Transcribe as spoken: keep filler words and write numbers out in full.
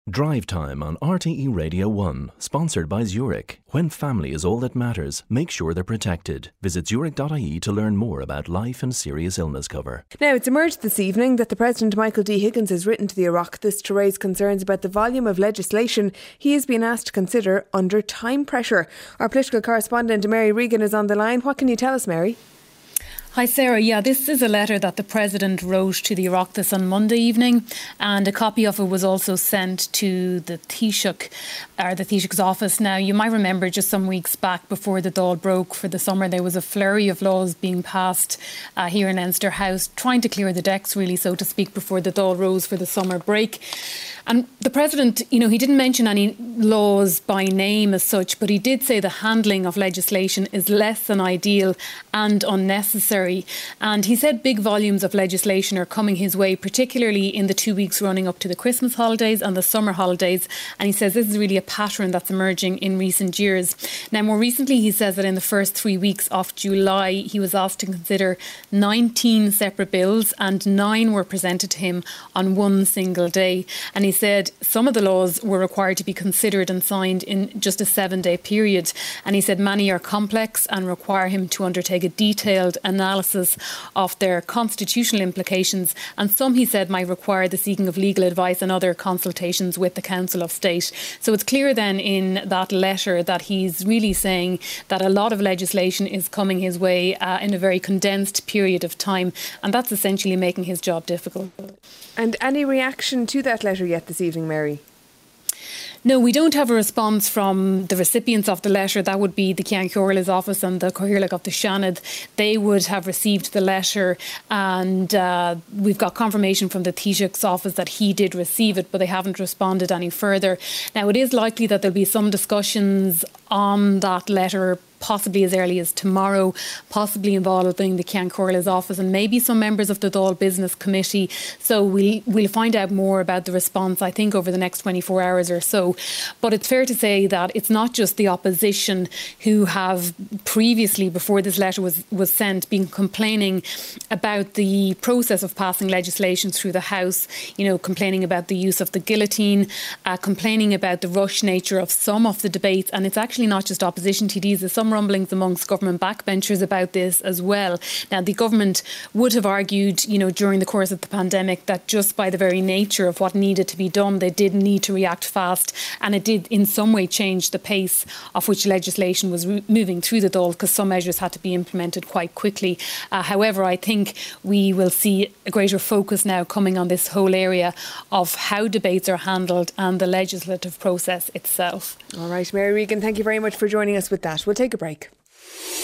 Drive Time on R T E Radio one, sponsored by Zurich. When family is all that matters, make sure they're protected. Visit zurich dot I E to learn more about life and serious illness cover. Now, it's emerged this evening that the President, Michael D. Higgins, has written to the Oireachtas to raise concerns about the volume of legislation he has been asked to consider under time pressure. Our political correspondent, Mary Regan, is on the line. What can you tell us, Mary? Hi Sarah, yeah, this is a letter that the President wrote to the Oireachtas on Monday evening, and a copy of it was also sent to the Taoiseach, or the Taoiseach's office. Now, you might remember just some weeks back, before the Dáil broke for the summer, there was a flurry of laws being passed uh, here in Leinster House, trying to clear the decks, really, so to speak, before the Dáil rose for the summer break. And the President, you know, he didn't mention any laws by name as such, but he did say the handling of legislation is less than ideal and unnecessary. And he said big volumes of legislation are coming his way, particularly in the two weeks running up to the Christmas holidays and the summer holidays. And he says this is really a pattern that's emerging in recent years. Now, more recently, he says that in the first three weeks of July, he was asked to consider nineteen separate bills, and nine were presented to him on one single day. And he He said some of the laws were required to be considered and signed in just a seven-day period. And he said many are complex and require him to undertake a detailed analysis of their constitutional implications. And some, he said, might require the seeking of legal advice and other consultations with the Council of State. So it's clear then in that letter that he's really saying that a lot of legislation is coming his way uh, in a very condensed period of time. And that's essentially making his job difficult. And any reaction to that letter yet this evening, Mary? No, we don't have a response from the recipients of the letter. That would be the Ceann Comhairle's office and the Cathaoirleach of the Seanad. They would have received the letter, and uh, we've got confirmation from the Taoiseach's office that he did receive it, but they haven't responded any further. Now, it is likely that there'll be some discussions on that letter, possibly as early as tomorrow, possibly involving the Ceann Comhairle's office and maybe some members of the Dáil Business Committee. So we'll, we'll find out more about the response, I think, over the next twenty-four hours or so. But it's fair to say that it's not just the opposition who have previously, before this letter was, was sent, been complaining about the process of passing legislation through the House, you know, complaining about the use of the guillotine, uh, complaining about the rush nature of some of the debates. And it's actually not just opposition T Ds, there's some rumblings amongst government backbenchers about this as well. Now, the government would have argued, you know, during the course of the pandemic that just by the very nature of what needed to be done, they did need to react fast, and it did in some way change the pace of which legislation was re- moving through the Dáil, because some measures had to be implemented quite quickly. Uh, however, I think we will see a greater focus now coming on this whole area of how debates are handled and the legislative process itself. All right, Mary Regan, thank you very much for joining us with that. We'll take a break.